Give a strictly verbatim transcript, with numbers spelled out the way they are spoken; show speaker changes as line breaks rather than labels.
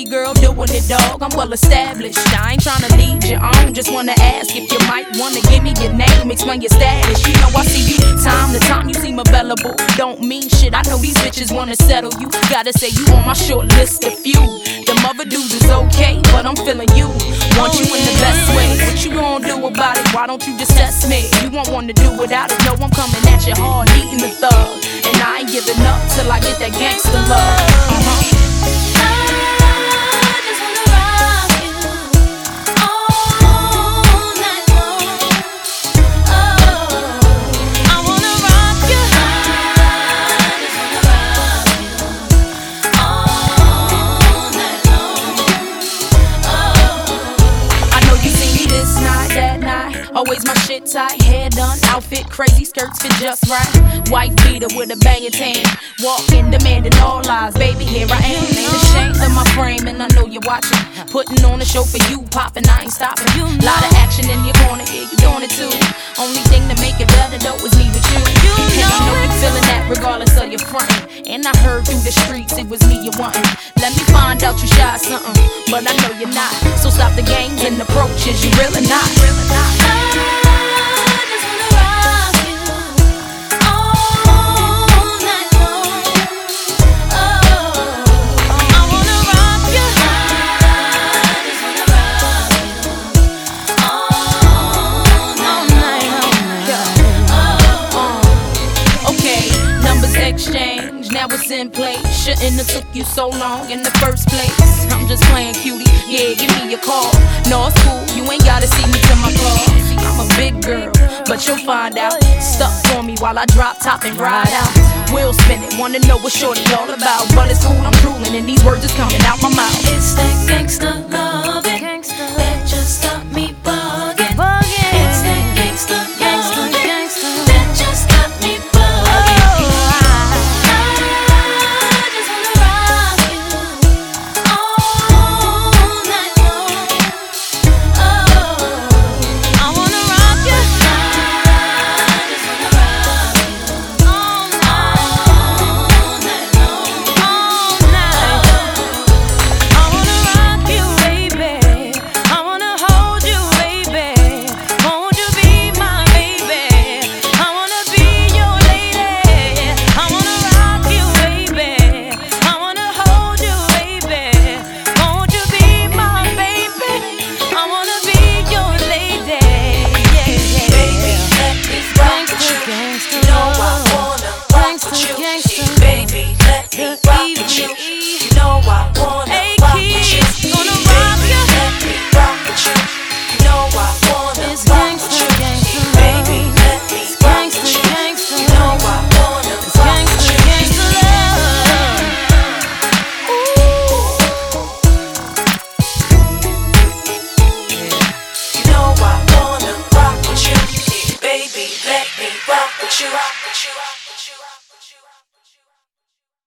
girl doing it, dog. I'm well established. I ain't tryna lead you on. Just wanna ask if you might wanna give me your name, explain your status. You know I see you time to time. You seem available. Don't mean shit. I know these bitches wanna settle you. Gotta say you on my short list of few. Them other dudes is okay, but I'm feeling you. Want you in the best way. What you gonna do about it? Why don't you just test me? You won't wanna do without it. No, I'm coming at you hard, eating the thug. And I ain't giving up till I get that gangster love. Uh-huh. Always my shit tight, hair done, outfit crazy, skirts fit just right. White beater with a banging tan, walking, demanding all lies. Baby, here I am, ain't ashamed of my frame, and I know you're watching. Putting on a show for you, popping, I ain't stopping. Lot of action in your corner, yeah, you doing it too. Only thing to make it better though is me with you. And you know you feeling that regardless of your frontin'. And I heard through the streets it was me you wantin'. Let me find out you shy something, but I know you're not. So stop the games and approaches, you really not. Really not. Exchange, now it's in place. Shouldn't have took you so long in the first place. I'm just playing cutie, yeah, give me your call. No, it's cool, you ain't gotta see me to my car. I'm a big girl, but you'll find out. Stuck for me while I drop top and ride out. Wheel spinning, wanna know what shorty all about. But it's cool, I'm drooling and these words is coming out my mouth.
It's that gangsta love.